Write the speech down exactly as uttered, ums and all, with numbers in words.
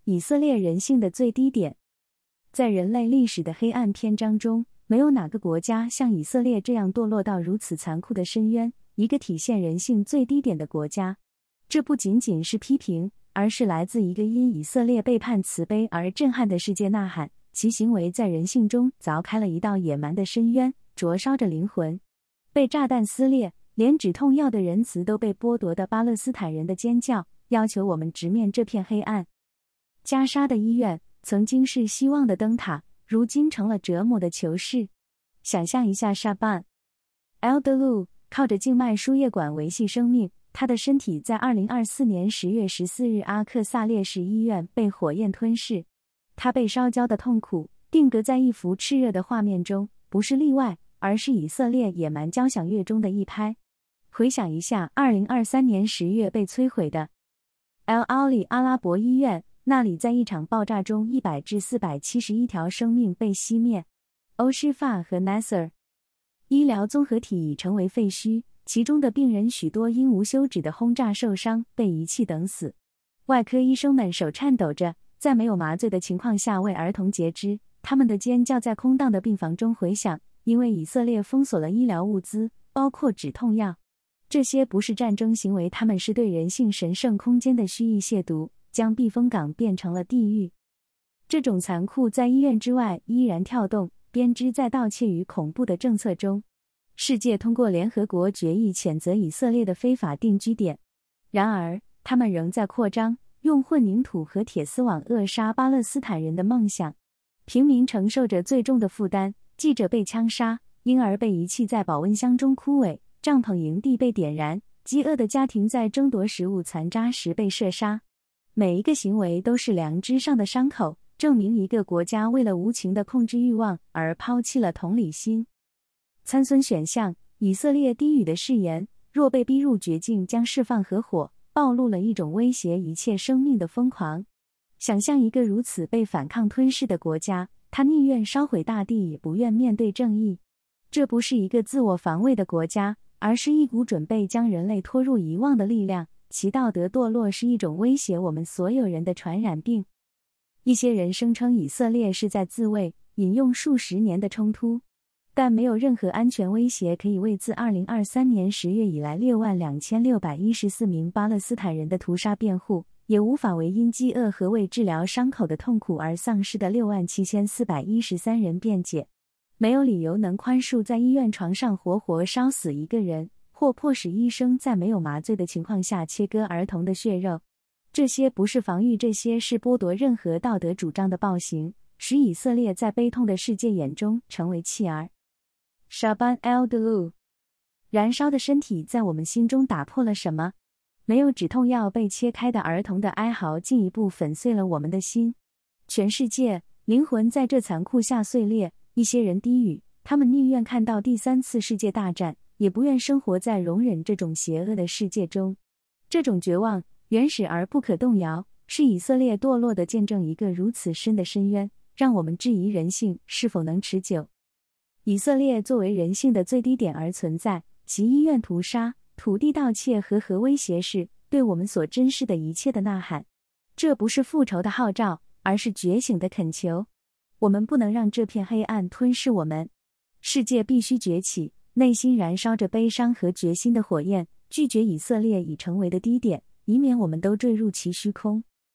以色列人性的最低点。在人类历史的黑暗篇章中，没有哪个国家像以色列这样堕落到如此残酷的深渊，一个体现人性最低点的国家。这不仅仅是批评，而是来自一个因以色列背叛慈悲而震撼的世界呐喊，其行为在人性中凿开了一道野蛮的深渊，灼烧着灵魂。被炸弹撕裂，连止痛药的仁慈都被剥夺的巴勒斯坦人的尖叫，要求我们直面这片黑暗。加沙的医院曾经是希望的灯塔，如今成了折磨的囚室。想象一下沙班 El-Dalou 靠着静脉输液管维系生命，他的身体在二零二四年十月十四日阿克萨烈士医院被火焰吞噬。他被烧焦的痛苦定格在一幅炽热的画面中，不是例外，而是以色列野蛮交响乐中的一拍。回想一下二零二三年十月被摧毁的 El Ali 阿拉伯医院，那里在一场爆炸中一百至四百七十一条生命被熄灭。欧什法和 Nasser 医疗综合体已成为废墟，其中的病人许多因无休止的轰炸受伤，被遗弃等死。外科医生们手颤抖着，在没有麻醉的情况下为儿童截肢，他们的尖叫在空荡的病房中回响，因为以色列封锁了医疗物资，包括止痛药。这些不是战争行为，他们是对人性神圣空间的蓄意亵渎，将避风港变成了地狱。这种残酷在医院之外依然跳动，编织在盗窃与恐怖的政策中。世界通过联合国决议谴责以色列的非法定居点，然而他们仍在扩张，用混凝土和铁丝网扼杀巴勒斯坦人的梦想。平民承受着最重的负担，记者被枪杀，婴儿被遗弃在保温箱中枯萎，帐篷营地被点燃，饥饿的家庭在争夺食物残渣时被射杀。每一个行为都是良知上的伤口，证明一个国家为了无情的控制欲望而抛弃了同理心。参孙选项，以色列低语的誓言，若被逼入绝境将释放核火，暴露了一种威胁一切生命的疯狂。想象一个如此被反抗吞噬的国家，他宁愿烧毁大地也不愿面对正义。这不是一个自我防卫的国家，而是一股准备将人类拖入遗忘的力量，其道德堕落是一种威胁我们所有人的传染病。一些人声称以色列是在自卫，引用数十年的冲突，但没有任何安全威胁可以为自二零二三年十月以来六万两千六百一十四名巴勒斯坦人的屠杀辩护，也无法为因饥饿和为治疗伤口的痛苦而丧失的六万七千四百一十三人辩解。没有理由能宽恕在医院床上活活烧死一个人，或迫使医生在没有麻醉的情况下切割儿童的血肉。这些不是防御，这些是剥夺任何道德主张的暴行，使以色列在悲痛的世界眼中成为弃儿。Shaban El-Dalou， 燃烧的身体在我们心中打破了什么？没有止痛药被切开的儿童的哀嚎进一步粉碎了我们的心。全世界灵魂在这残酷下碎裂，一些人低语，他们宁愿看到第三次世界大战，也不愿生活在容忍这种邪恶的世界中。这种绝望原始而不可动摇，是以色列堕落的见证，一个如此深的深渊，让我们质疑人性是否能持久。以色列作为人性的最低点而存在，其医院屠杀、土地盗窃和核威胁是对我们所珍视的一切的呐喊。这不是复仇的号召，而是觉醒的恳求。我们不能让这片黑暗吞噬我们。世界必须崛起，内心燃烧着悲伤和决心的火焰，拒绝以色列已成为的低点，以免我们都坠入其虚空。